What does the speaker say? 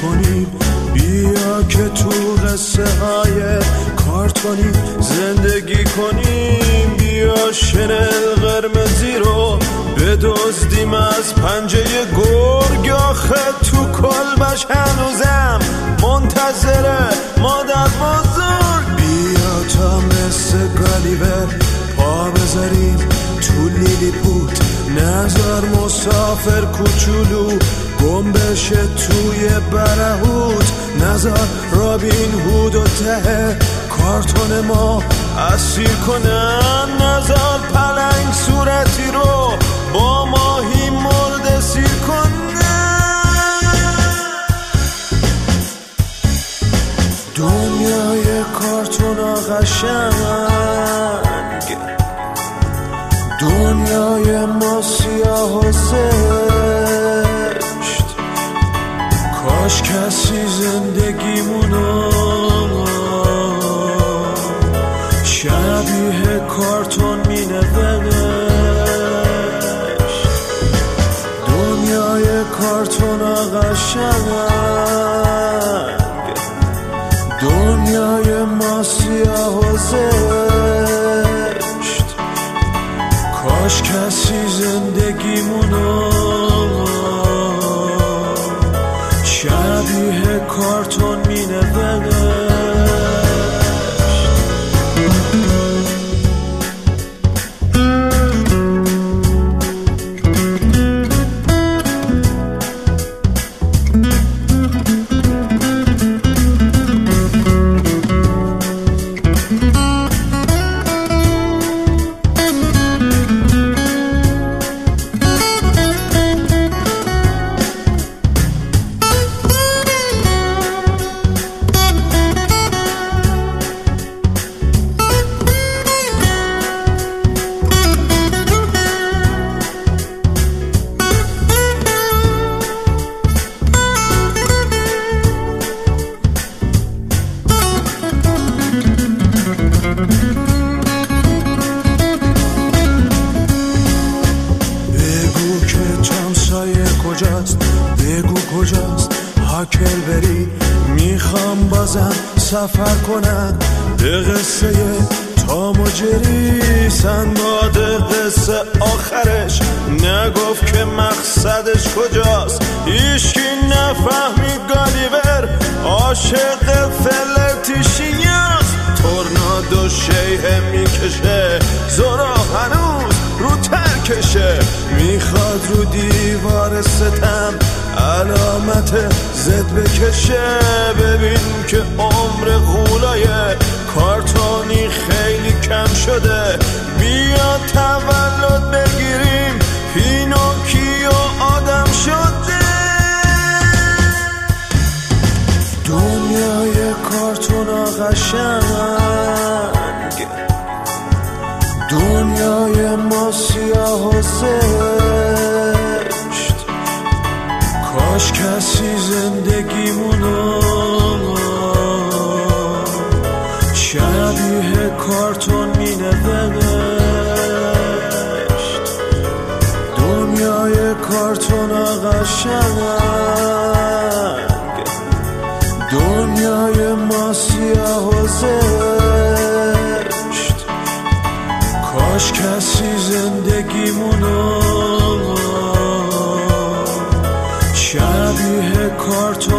کنیم، بیا که تو قصه های کارتونی زندگی کنیم. بیا شنل قرمزی رو بدزدیم از پنجه گرگ، آخه تو کلبش هنوزم منتظره مادر بزرگ. بیا تا مثل گالیور پا بذاریم تو لیلیپوت، نظر مسافر کوچولو گم بشه توی برهوت، نظر رابین هود و ته کارتون ما اسیر کنن، نظر پلنگ صورتی رو با ماهی مرده سیر کنن. دنیای کارتون قشنگ، دنیای ما سیاه و زشت، کاش کسی زندگیمونو شبیه کارتون می نوشت. دنیای کارتون قشنگ، دنیای ما سیاه و زشت، کاش کسی زندگیمونو شبیه کارتون می نوشت. بگو کجاست هاکلبری، میخوام بازم سفر کنم به قصه تام و جری. سنباد قصه آخرش نگفت که مقصدش کجاست، هیچکی نفهمید گالیور عاشق فلرتیشیاست. تورنادو شیه میکشه، زورا هنوز رو ترکشه، میخواد رو دیوار ستم علامت زد بکشه. ببین که عمر غولای کارتونی خیلی کم شده، بیا تولد بگیریم پینوکیو آدم شده. دنیای کارتون قشنگ، دنیای ما سیاه و زشت، کاش کسی زندگیمونو شبیه کارتون می نوشت. دنیای کارتون قشنگ، دنیای ما سیاه و زشت، کاش کسی زندگیمونو شبیه کارتون